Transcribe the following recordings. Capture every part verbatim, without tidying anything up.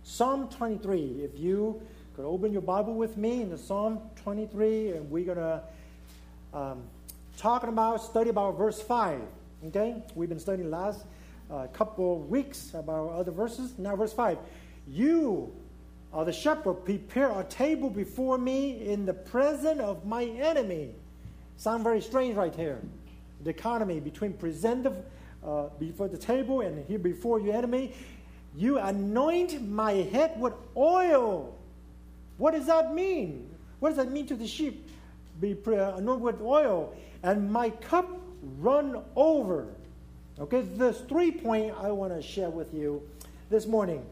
Psalm twenty-three. If you could open your Bible with me in the Psalm twenty-three, and we're going to um, talking about, study about verse five. Okay? We've been studying last uh, couple of weeks about other verses. Now verse five. You are the shepherd, prepare a table before me in the presence of my enemy. Sound very strange right here. The economy between present the, uh, before the table and here before your enemy. You anoint my head with oil. What does that mean? What does that mean to the sheep? Be anointed with oil. And my cup run over. Okay, there's three points I want to share with you this morning.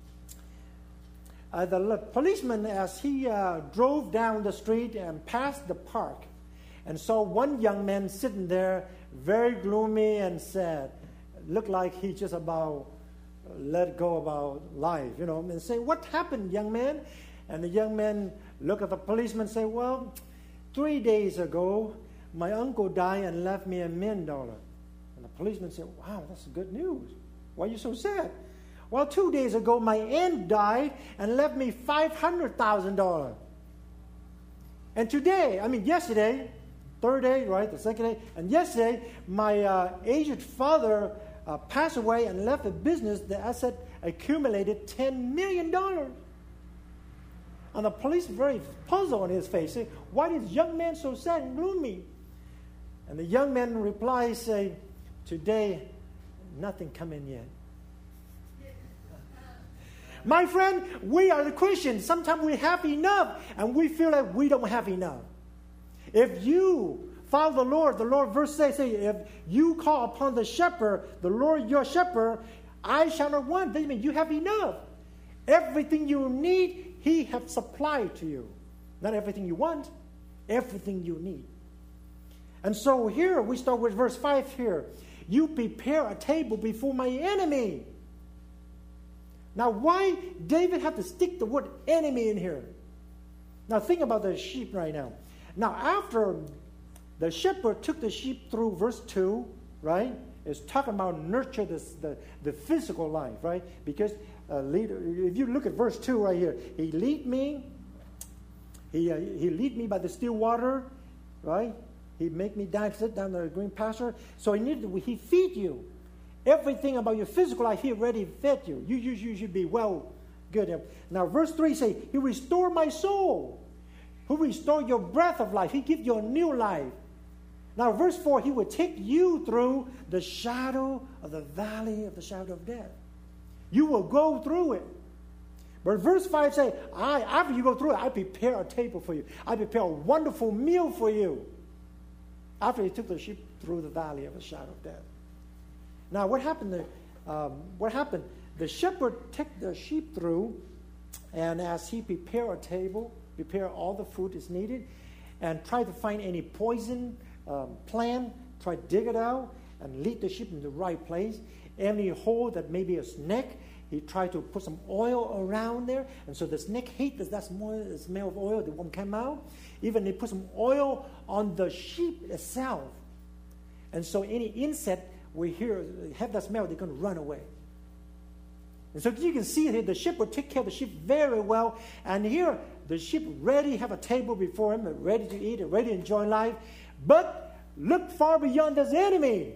Uh, the policeman, as he uh, drove down the street and passed the park, and saw one young man sitting there, very gloomy and sad, looked like he just about let go about life, you know, and say, "What happened, young man?" And the young man looked at the policeman and say, "Well, three days ago, my uncle died and left me a million dollars." And the policeman said, "Wow, that's good news. Why are you so sad?" "Well, two days ago, my aunt died and left me five hundred thousand dollars. And today, I mean yesterday, third day, right, the second day, and yesterday, my uh, aged father uh, passed away and left a business, the asset accumulated ten million dollars. And the police very puzzled on his face, say, "Why is this young man so sad and gloomy?" And the young man replies, say, "Today, nothing come in yet." My friend, we are the Christians. Sometimes we have enough, and we feel like we don't have enough. If you follow the Lord, the Lord verse says, say, if you call upon the shepherd, the Lord your shepherd, I shall not want. That means you have enough. Everything you need, He has supplied to you. Not everything you want, everything you need. And so here we start with verse five here. You prepare a table before my enemy. Now, why David have to stick the word enemy in here? Now, think about the sheep right now. Now, after the shepherd took the sheep through verse two, right? It's talking about nurture this, the, the physical life, right? Because uh, lead, if you look at verse two right here, He lead me, He, uh, he lead me by the still water, right? He make me down, sit down in the green pasture. So He needed, He feed you. Everything about your physical life, He already fed you. You, you, you should be well, good. Now, verse three says, He restored my soul. He restored your breath of life. He give you a new life. Now, verse four, He will take you through the shadow of the valley of the shadow of death. You will go through it. But verse five says, I, after you go through it, I prepare a table for you. I prepare a wonderful meal for you. After He took the sheep through the valley of the shadow of death. Now, what happened? To, um, what happened? The shepherd took the sheep through, and as he prepared a table, prepare all the food is needed, and try to find any poison um, plant, try to dig it out, and lead the sheep in the right place. Any hole that may be a snake, he tried to put some oil around there, and so the snake hates that smell, the smell of oil, they won't come out. Even they put some oil on the sheep itself, and so any insect we hear have that smell, they're going to run away. And so you can see here the sheep will take care of the sheep very well. And here the sheep ready have a table before him, ready to eat, ready to enjoy life. But look far beyond this enemy.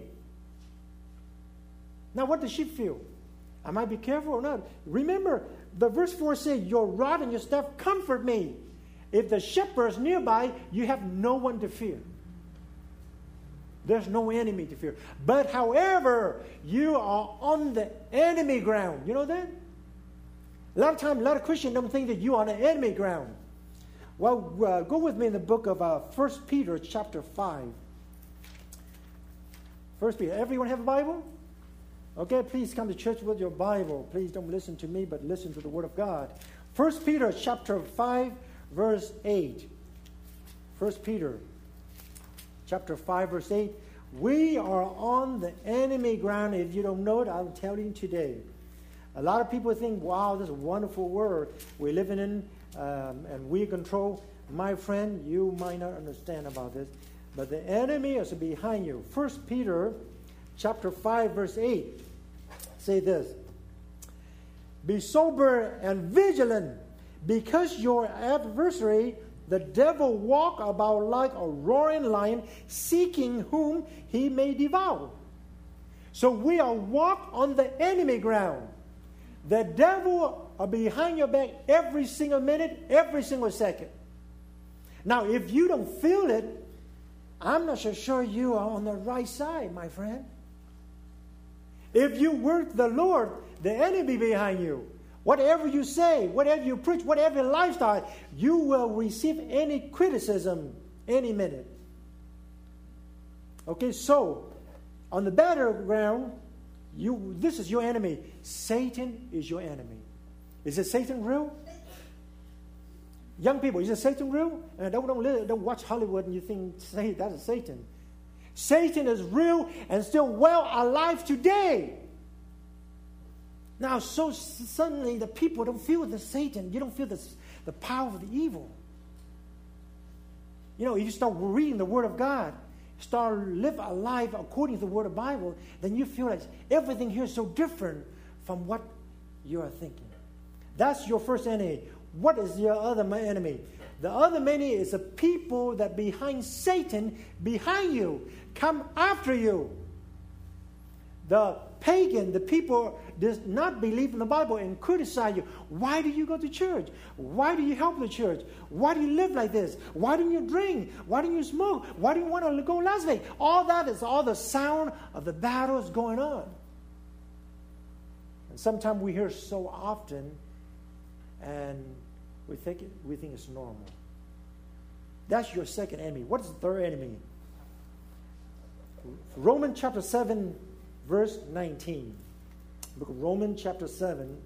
Now what does the sheep feel? I might be careful or not. Remember, the verse four says, your rod and your staff comfort me. If the shepherd is nearby, you have no one to fear. There's no enemy to fear. But however, you are on the enemy ground. You know that? A lot of times, a lot of Christians don't think that you are on the enemy ground. Well, uh, go with me in the book of uh, First Peter chapter five. First Peter. Everyone have a Bible? Okay, please come to church with your Bible. Please don't listen to me, but listen to the Word of God. First Peter chapter five, verse eight. First Peter chapter five, verse eight. We are on the enemy ground. If you don't know it, I'll tell you today. A lot of people think, wow, this is a wonderful world we're living in, um, and we control. My friend, you might not understand about this, but the enemy is behind you. First Peter chapter five, verse eight. Say this. Be sober and vigilant, because your adversary, the devil, walk about like a roaring lion, seeking whom he may devour. So we are walk on the enemy ground. The devil are behind your back every single minute, every single second. Now, if you don't feel it, I'm not so sure you are on the right side, my friend. If you work the Lord, the enemy behind you. Whatever you say, whatever you preach, whatever lifestyle, you will receive any criticism any minute. Okay, so on the battleground, you this is your enemy. Satan is your enemy. Is it Satan real? Young people, is it Satan real? Uh, don't, don't, live, don't watch Hollywood and you think say that's Satan. Satan is real and still well alive today. Now, so suddenly the people don't feel the Satan. You don't feel the, the power of the evil. You know, if you start reading the Word of God, start live a life according to the Word of the Bible, then you feel like everything here is so different from what you are thinking. That's your first enemy. What is your other enemy? The other enemy is the people that behind Satan, behind you, come after you. The pagan, the people does not believe in the Bible and criticize you. Why do you go to church? Why do you help the church? Why do you live like this? Why don't you drink? Why don't you smoke? Why do you want to go Las Vegas? All that is all the sound of the battles going on. And sometimes we hear so often, and we think it, we think it's normal. That's your second enemy. What is the third enemy? Romans chapter seven, verse nineteen. Book of Romans chapter seven.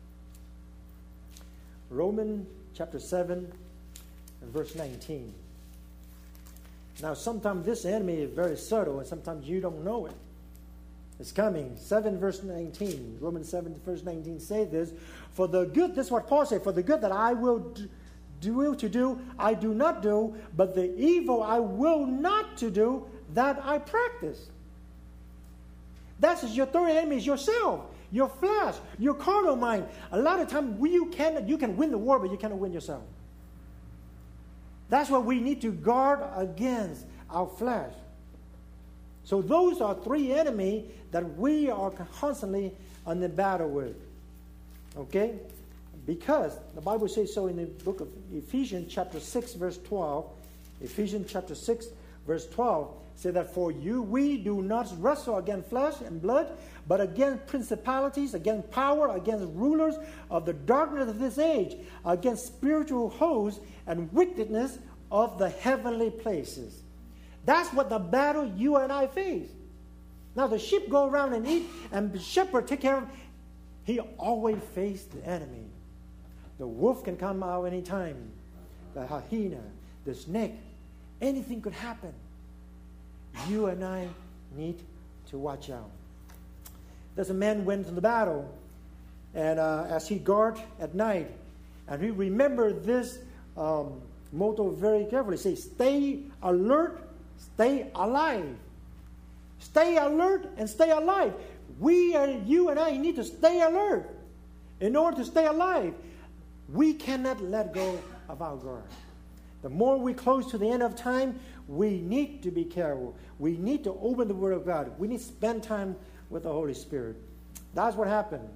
Romans chapter seven and verse nineteen. Now, sometimes this enemy is very subtle, and sometimes you don't know it. It's coming. seven verse nineteen. Romans seven verse nineteen say this. For the good, this is what Paul said, for the good that I will do, do to do, I do not do, but the evil I will not to do, that I practice. That's your third enemy is yourself, your flesh, your carnal mind. A lot of times you can you can win the war, but you cannot win yourself. That's what we need to guard against our flesh. So those are three enemies that we are constantly on the battle with. Okay? Because the Bible says so in the book of Ephesians chapter six, verse twelve. Ephesians chapter six, verse twelve. Say that for you, we do not wrestle against flesh and blood, but against principalities, against power, against rulers of the darkness of this age, against spiritual hosts and wickedness of the heavenly places. That's what the battle you and I face. Now the sheep go around and eat, and the shepherd take care of him. He always faced the enemy. The wolf can come out anytime. The hyena, the snake, anything could happen. You and I need to watch out. There's a man went to the battle, and uh, as he guard at night, and he remembered this um, motto very carefully. Say, stay alert, stay alive. Stay alert and stay alive. We and you and I need to stay alert. In order to stay alive, we cannot let go of our guard. The more we close to the end of time, we need to be careful. We need to open the Word of God. We need to spend time with the Holy Spirit. That's what happened.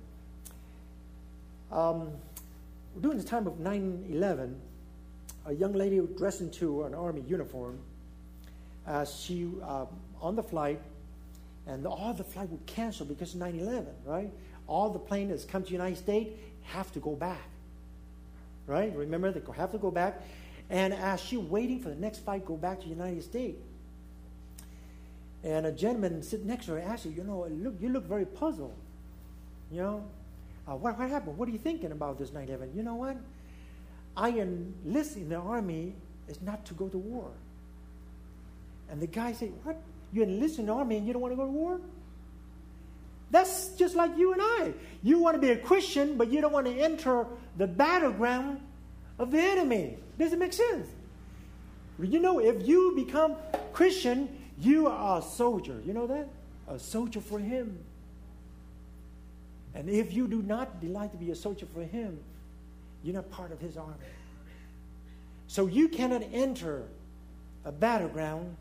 Um, during the time of nine eleven, a young lady dressed into an army uniform, uh, she uh, on the flight, and all the flight would cancel because of nine eleven, right? All the planes that come to the United States have to go back, right? Remember, they have to go back. And as she waiting for the next flight, go back to the United States. And a gentleman sitting next to her asked her, you know, look, you look very puzzled. You know, uh, what, what happened? What are you thinking about this nine eleven? You know what? I enlist in the army is not to go to war. And the guy said, what? You enlist in the army and you don't want to go to war? That's just like you and I. You want to be a Christian, but you don't want to enter the battleground of the enemy. Does it make sense? You know, if you become Christian, you are a soldier. You know that? A soldier for him. And if you do not delight to be a soldier for him, you're not part of his army. So you cannot enter a battleground.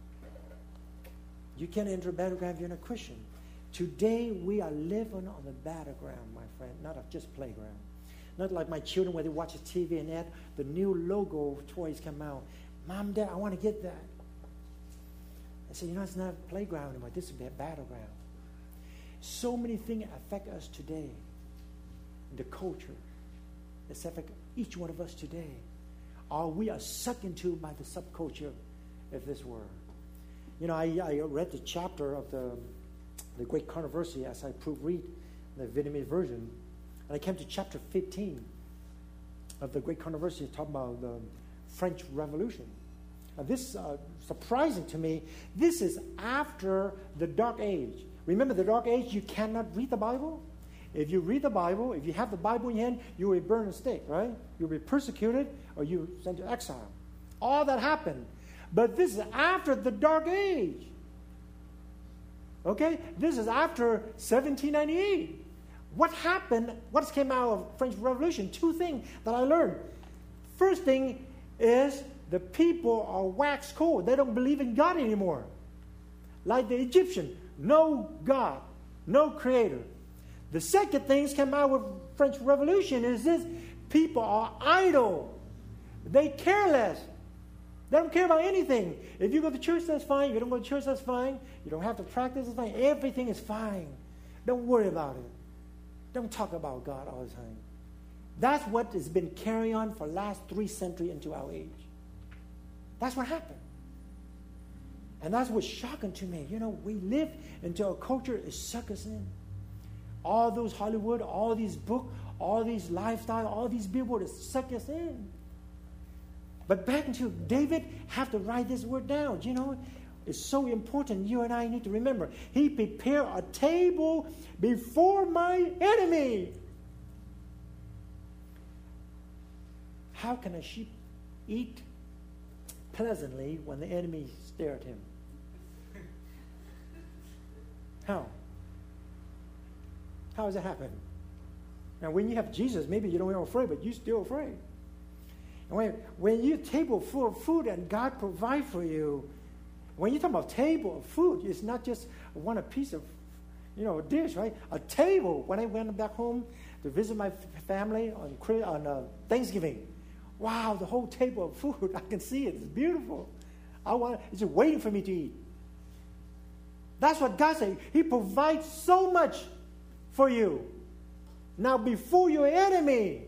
You can't enter a battleground if you're not a Christian. Today we are living on the battleground, my friend, not a just playground. Not like my children where they watch the T V and add the new logo toys come out. Mom, Dad, I want to get that. I said, you know, it's not a playground anymore. This is a battleground. So many things affect us today. The culture. It's affect each one of us today. Or we are sucked into by the subculture of this world. You know, I, I read the chapter of the, the Great Controversy as I proofread the Vietnamese version. And I came to chapter fifteen of the Great Controversy, talking about the French Revolution. Now this is uh, surprising to me. This is after the Dark Age. Remember the Dark Age, you cannot read the Bible. If you read the Bible, if you have the Bible in your hand, you will be burned at stake, right? You'll be persecuted or you sent to exile. All that happened. But this is after the Dark Age. Okay? This is after seventeen ninety-eight. What happened, what came out of French Revolution? Two things that I learned. First thing is the people are wax cold. They don't believe in God anymore. Like the Egyptian, no God, no creator. The second thing that came out of French Revolution is this: people are idle. They careless. They don't care about anything. If you go to church, that's fine. If you don't go to church, that's fine. You don't have to practice, that's fine. Everything is fine. Don't worry about it. Don't talk about God all the time. That's what has been carrying on for the last three centuries into our age. That's what happened. And that's what's shocking to me. You know, we live into a culture that sucks us in. All those Hollywood, all these books, all these lifestyle, all these billboards suck us in. But back into David have to write this word down. You know, it's so important. You and I need to remember. He prepared a table before my enemy. How can a sheep eat pleasantly when the enemy stare at him? How? How does it happen? Now, when you have Jesus, maybe you don't are afraid, but you're still afraid. And when, when you table full of food and God provide for you, when you talk about table of food, it's not just one a piece of, you know, dish, right? A table. When I went back home to visit my family on on uh, Thanksgiving, wow, the whole table of food, I can see it. It's beautiful. I want. It's just waiting for me to eat. That's what God said. He provides so much for you. Now, before your enemy.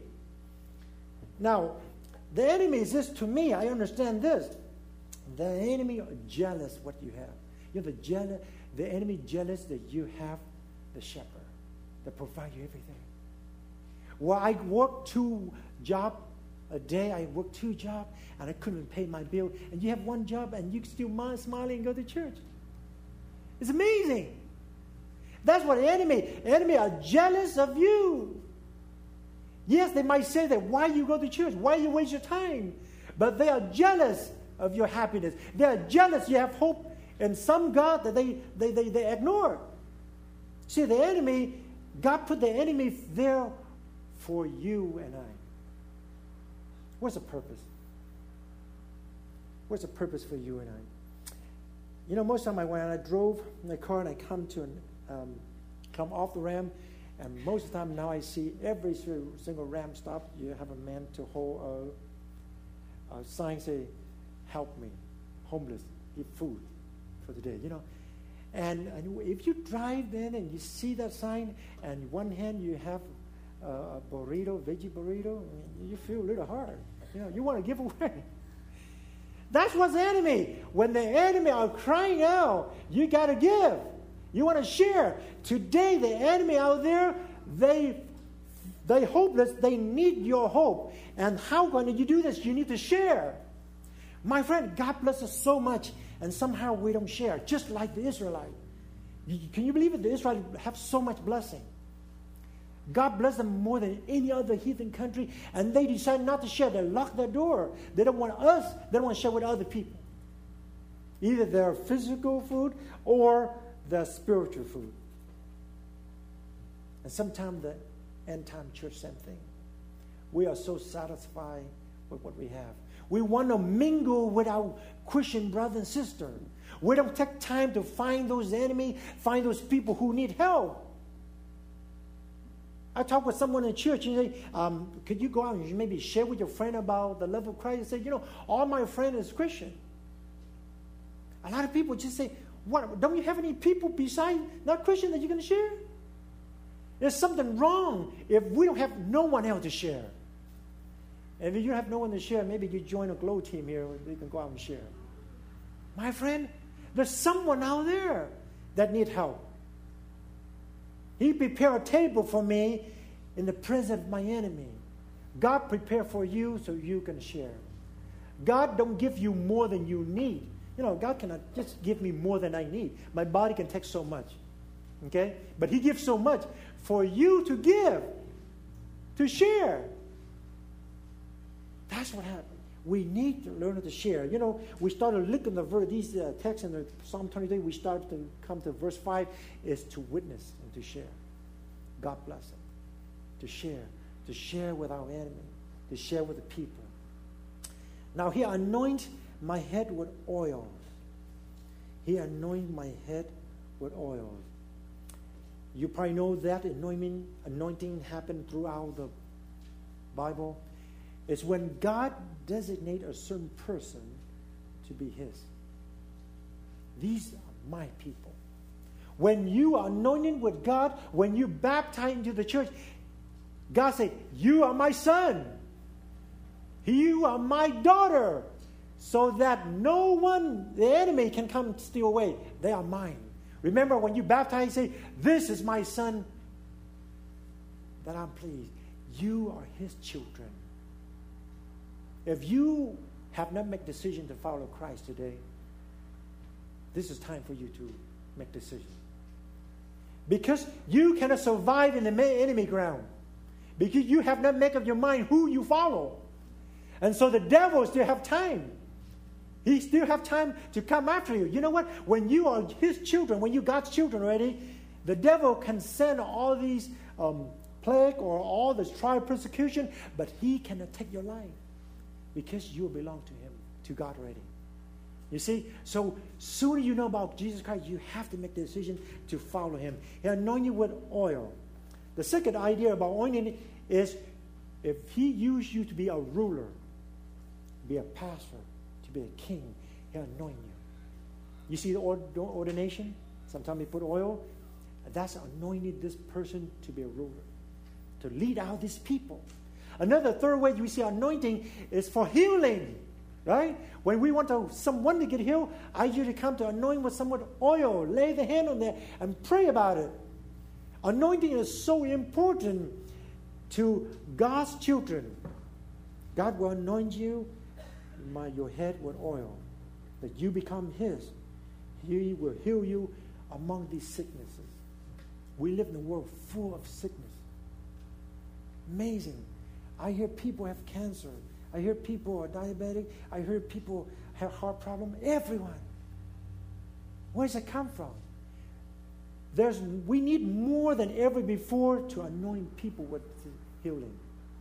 Now, the enemy is this to me. I understand this. The enemy are jealous what you have. You're the jealous. The enemy jealous that you have the shepherd that provide you everything. Well, I work two jobs a day. I work two jobs and I couldn't pay my bill. And you have one job and you still smiling and go to church. It's amazing. That's what the enemy. The enemy are jealous of you. Yes, they might say that, why you go to church? Why you waste your time? But they are jealous of your happiness. They are jealous you have hope in some God that they, they, they, they ignore. See, the enemy, God put the enemy there for you and I. What's the purpose? What's the purpose for you and I? You know, most of the time I, when I drove in the car and I come to an, um, come off the ramp, and most of the time now I see every single ramp stop, you have a man to hold a, a sign say, help me, homeless, give food for the day, you know. And, and if you drive then and you see that sign, and one hand you have a, a burrito, veggie burrito, you feel a little hard. You know, you want to give away. That's what's the enemy. When the enemy are crying out, you got to give. You want to share. Today, the enemy out there, they they hopeless. They need your hope. And how can you do this? You need to share. My friend, God bless us so much, and somehow we don't share, just like the Israelites. Can you believe it? The Israelites have so much blessing. God bless them more than any other heathen country, and they decide not to share. They lock their door. They don't want us. They don't want to share with other people. Either their physical food or their spiritual food. And sometimes the end time church, same thing. We are so satisfied with what we have. We want to mingle with our Christian brother and sister. We don't take time to find those enemies, find those people who need help. I talk with someone in church and say, um, could you go out and maybe share with your friend about the love of Christ? And say, you know, all my friend is Christian. A lot of people just say, what, don't you have any people beside not Christian that you're going to share? There's something wrong if we don't have no one else to share. And if you have no one to share, maybe you join a Glow team here, you can go out and share. My friend, there's someone out there that need help. He prepared a table for me in the presence of my enemy. God prepared for you so you can share. God don't give you more than you need. You know, God cannot just give me more than I need. My body can take so much. Okay? But He gives so much for you to give, to share. That's what happened. We need to learn to share. You know, we started looking at the, these uh, texts in the Psalm twenty-three. We started to come to verse five, is to witness and to share. God bless them. To share. To share with our enemy. To share with the people. Now He anoint my head with oil. He anoint my head with oil. You probably know that anointing, anointing happened throughout the Bible. It's when God designates a certain person to be His. These are my people. When you are anointed with God, when you baptize into the church, God said, you are my son. You are my daughter. So that no one, the enemy, can come and steal away. They are mine. Remember when you baptize, you say, this is my son that I'm pleased. You are His children. If you have not made a decision to follow Christ today, this is time for you to make decision. Because you cannot survive in the enemy ground. Because you have not made up your mind who you follow. And so the devil still have time. He still have time to come after you. You know what? When you are His children, when you God's children already, the devil can send all these um, plague or all this trial persecution, but he cannot take your life because you belong to Him, to God already. You see? So sooner you know about Jesus Christ, you have to make the decision to follow Him. He anointed you with oil. The second idea about anointing is if He used you to be a ruler, be a pastor, to be a king, He'll anoint you. You see the ordination? Sometimes they put oil. That's anointed this person to be a ruler, to lead out these people. Another third way we see anointing is for healing, right? When we want to, someone to get healed, I usually come to anoint with someone with oil, lay the hand on there, and pray about it. Anointing is so important to God's children. God will anoint you, my, your head with oil, that you become His. He will heal you among these sicknesses. We live in a world full of sickness. Amazing. I hear people have cancer. I hear people are diabetic. I hear people have heart problem. Everyone. Where does it come from? There's, we need more than ever before to anoint people with healing,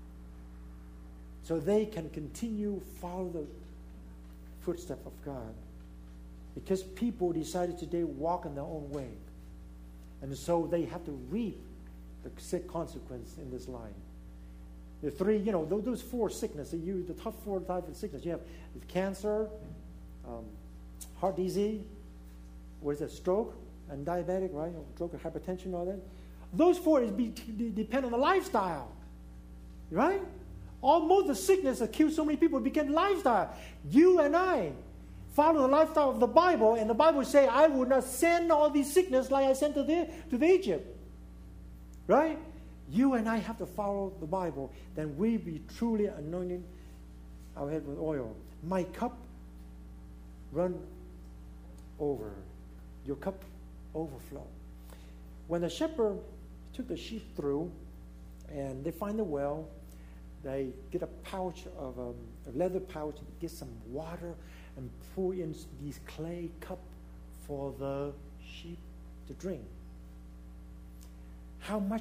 so they can continue follow the footsteps of God. Because people decided today walk in their own way, and so they have to reap the sick consequence in this life. The three, you know, those, those four sicknesses, you, the top four types of sickness. You have cancer, um, heart disease, what is it, stroke, and diabetic, right? Stroke, hypertension, all that. Those four is be, de- depend on the lifestyle, right? Almost the sickness that kills so many people became lifestyle. You and I follow the lifestyle of the Bible, and the Bible say, I will not send all these sickness like I sent to the, to the Egypt, right? You and I have to follow the Bible. Then we be truly anointing our head with oil. My cup run over. Your cup overflow. When the shepherd took the sheep through and they find the well, they get a pouch of um, a leather pouch, get some water and pour in these clay cup for the sheep to drink. How much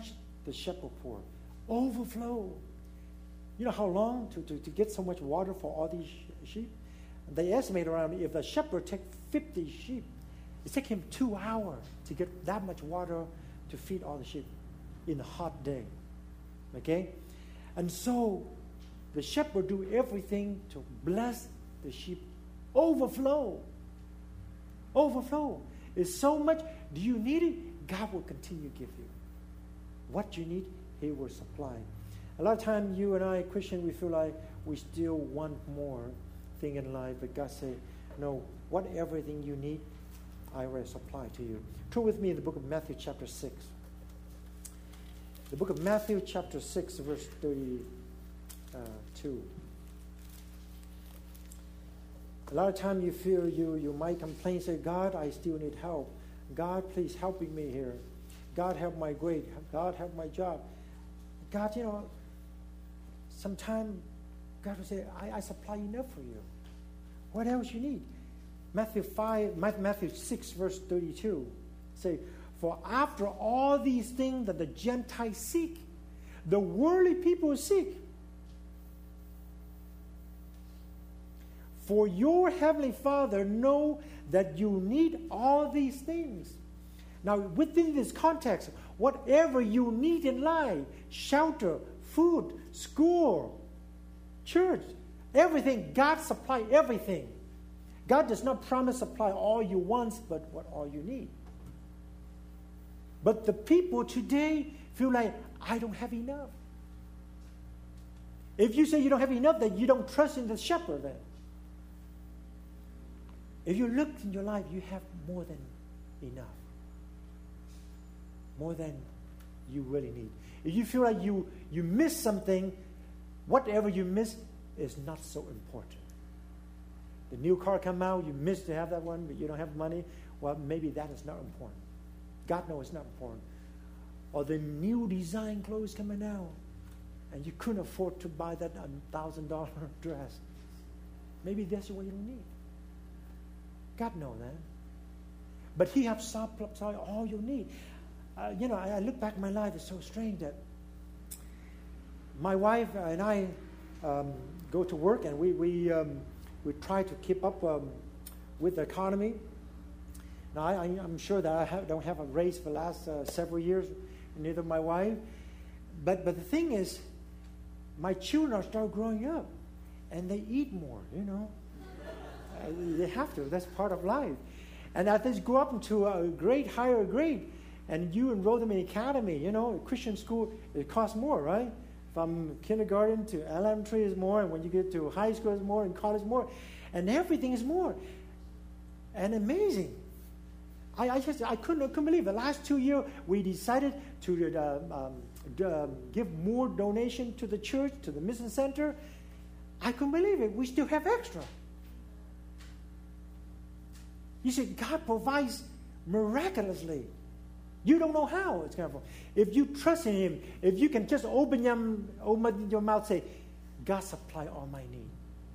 the shepherd pour? Overflow. You know how long to, to, to get so much water for all these sheep? They estimate around, if a shepherd take fifty sheep, it takes him two hours to get that much water to feed all the sheep in a hot day. Okay? And so the shepherd do everything to bless the sheep. Overflow. Overflow. It's so much. Do you need it? God will continue to give you. What you need, He will supply. A lot of times you and I, Christian, we feel like we still want more thing in life, but God say, no, what everything you need, I will supply to you. Turn with me in the book of Matthew chapter six. The book of Matthew chapter six, verse thirty-two. A lot of times you feel you, you might complain, say, God, I still need help. God, please help me here. God, help my grade. God, help my job. God, you know, sometimes God will say, I, I supply enough for you. What else you need? Matthew five, Matthew six, verse thirty-two. Say, for after all these things that the Gentiles seek, the worldly people seek. For your heavenly Father know that you need all these things. Now, within this context, whatever you need in life, shelter, food, school, church, everything, God supply everything. God does not promise supply all you want, but what all you need. But the people today feel like, I don't have enough. If you say you don't have enough, then you don't trust in the shepherd then. If you look in your life, you have more than enough. More than you really need. If you feel like you, you miss something, whatever you miss is not so important. The new car come out, you miss to have that one, but you don't have money. Well, maybe that is not important. God knows it's not important. Or the new design clothes coming out, and you couldn't afford to buy that one thousand dollars dress. Maybe that's what you don't need. God knows that. But He has supplied all you need. Uh, you know, I, I look back at my life, it's so strange that my wife and I um, go to work, and we we um, we try to keep up um, with the economy. Now, I, I'm sure that I have, don't have a raise for the last uh, several years, neither my wife. But but the thing is, my children are start growing up, and they eat more, you know. uh, they have to. That's part of life. And as they grow up into a grade, higher grade, and you enroll them in academy, you know, Christian school, it costs more, right? From kindergarten to elementary is more, and when you get to high school is more, and college more, and everything is more. And amazing. I, I just I couldn't, I couldn't believe it. The last two years we decided to uh, um, um, give more donation to the church, to the mission center. I couldn't believe it. We still have extra. You see, God provides miraculously. You don't know how it's going to. If you trust in Him, if you can just open your, open your mouth, say, God supply all my need.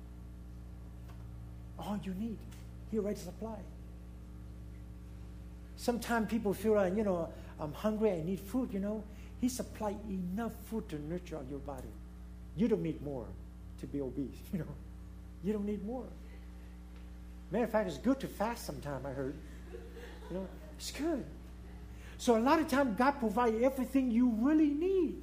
All you need, He already supply. Sometimes people feel like, you know, I'm hungry, I need food, you know. He supply enough food to nurture your body. You don't need more to be obese, you know. You don't need more. Matter of fact, it's good to fast sometime, I heard. You know, it's good. So a lot of times, God provides everything you really need.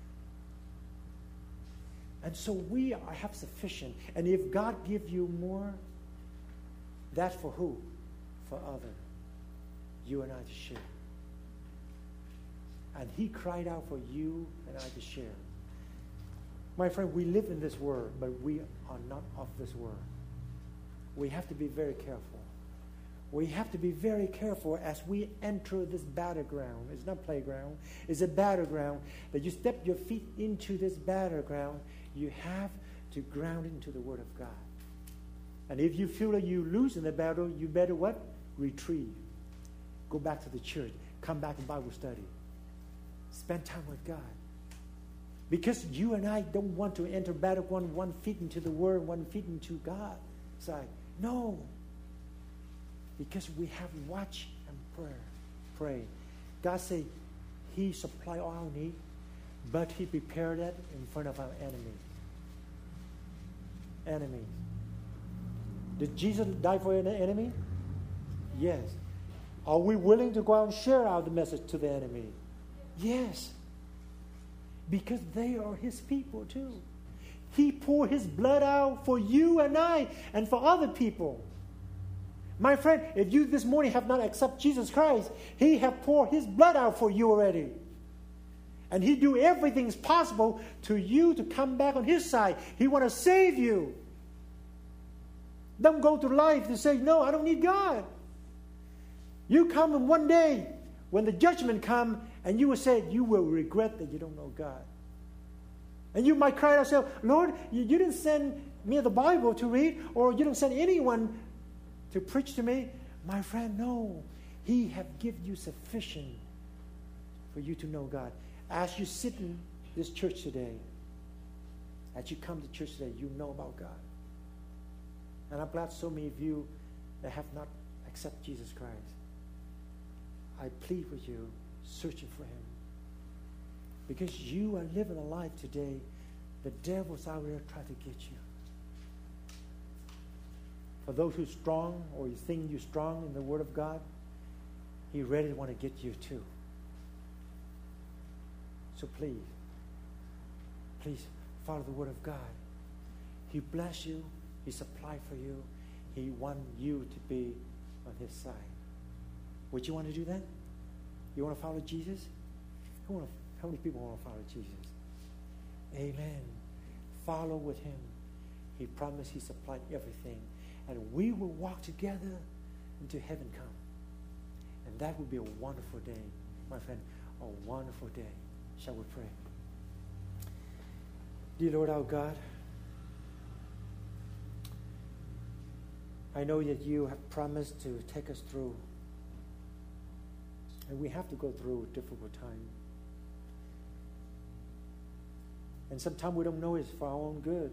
And so we are, have sufficient. And if God gives you more, that's for who? For others. You and I to share. And He cried out for you and I to share. My friend, we live in this world, but we are not of this world. We have to be very careful. We have to be very careful as we enter this battleground. It's not playground. It's a battleground. That you step your feet into this battleground, you have to ground into the Word of God. And if you feel like you lose in the battle, you better what? Retrieve. Go back to the church. Come back to Bible study. Spend time with God. Because you and I don't want to enter battleground one feet into the Word, one feet into God. Side. No. Because we have watch and prayer. Pray. God said He supply all our need. But he prepared it in front of our enemies. Enemies. Did Jesus die for an enemy? Yes. Are we willing to go out and share out the message to the enemy? Yes. Because they are his people too. He poured his blood out for you and I and for other people. My friend, if you this morning have not accepted Jesus Christ, he have poured his blood out for you already. And he do everything possible to you to come back on his side. He want to save you. Don't go through life to say, no, I don't need God. You come and one day, when the judgment come, and you will say, you will regret that you don't know God. And you might cry to yourself, Lord, you, you didn't send me the Bible to read, or you didn't send anyone to preach to me. My friend, no. He have given you sufficient for you to know God. As you sit in this church today, as you come to church today, you know about God. And I'm glad so many of you that have not accepted Jesus Christ. I plead with you, searching for him. Because you are living a life today, the devil's out there trying to get you. For those who are strong, or you think you're strong in the Word of God, he really want to get you too. So please, please follow the Word of God. He bless you. He supply for you. He want you to be on his side. Would you want to do that? You want to follow Jesus? Who want to, how many people want to follow Jesus? Amen. Follow with him. He promised he supplied everything. And we will walk together until heaven come. And that will be a wonderful day, my friend. A wonderful day. Shall we pray? Dear Lord our God, I know that you have promised to take us through. And we have to go through a difficult time. And sometimes we don't know it's for our own good.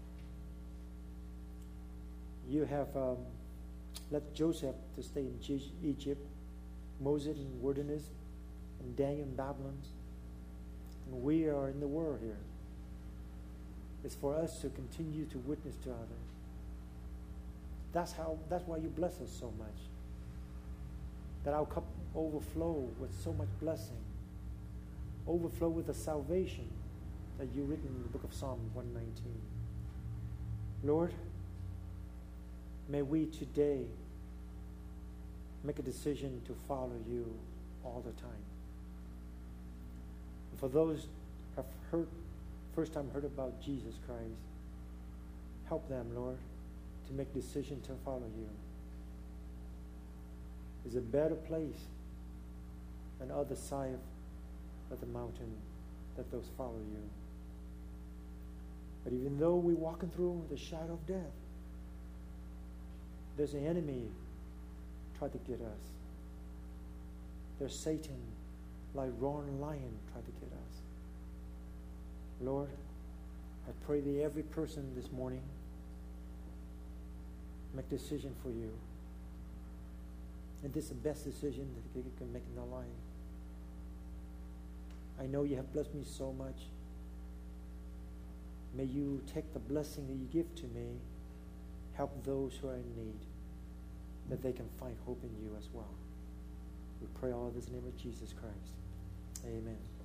You have um, let Joseph to stay in Egypt, Moses in wilderness, and Daniel in Babylon. And we are in the world here. It's for us to continue to witness to others. That's how. That's why you bless us so much. That our cup overflow with so much blessing. Overflow with the salvation that you've written in the book of Psalm one nineteen. Lord, may we today make a decision to follow you all the time. And for those who have heard, first time heard about Jesus Christ, help them, Lord, to make a decision to follow you. It's a better place on the other side of the mountain that those follow you. But even though we're walking through the shadow of death, there's an enemy trying to get us. There's Satan, like roaring lion, trying to get us. Lord, I pray that every person this morning make a decision for you. And this is the best decision that you can make in our life. I know you have blessed me so much. May you take the blessing that you give to me, help those who are in need, that they can find hope in you as well. We pray all this in the name of Jesus Christ. Amen.